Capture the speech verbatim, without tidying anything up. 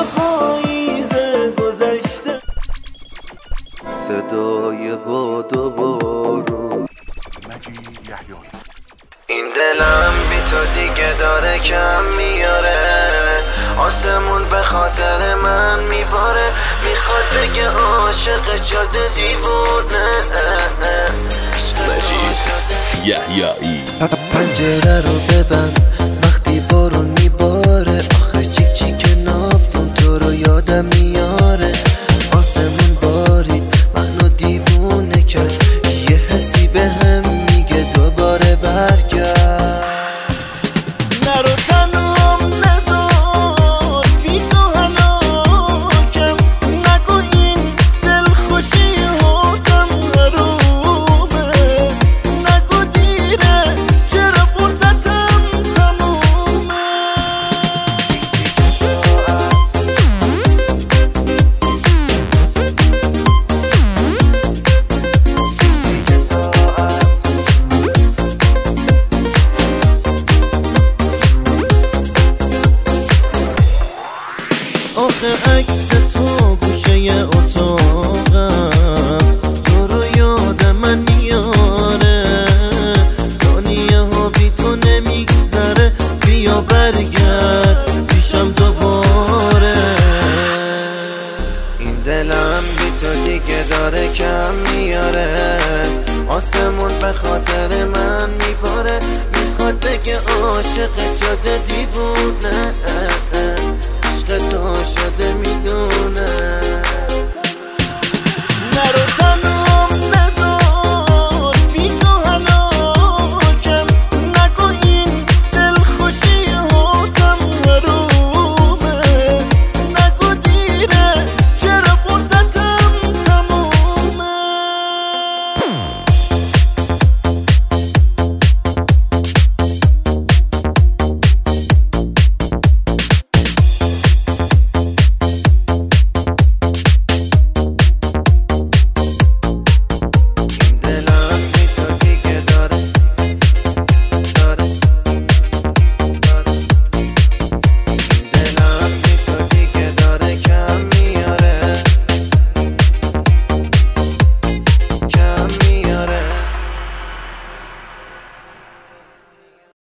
پاییز گذشته. صدای باد و بارون. این دلم بی تو دیگه داره کم میاره، آسمون به خاطر من میباره، میخواد بگه عاشق جاده دیوونه. مجید یحیایی. پنجره رو ببند وقتی بارون میباره، آخه چیک چیک نافتون تو رو یادم میاره. آسمون بارید منو دیوونه کرد، یه حسی به هم میگه دوباره برگرد. نرو تنم نذار بی تو هلاکم، نگو این دلخوشی هاتم حرومه، نگو دیره چرا فرصتم تمومه. آخه عکس تو گوشه اتاقم، تو رو یاد من میاره، ثانیه ها بی تو نمیگذره، بیا برگرد پیشم دوباره. این دلم بی تو دیگه داره کم میاره، آسمون به خاطر من میباره، میخواد بگه عاشق جاده دیوونه.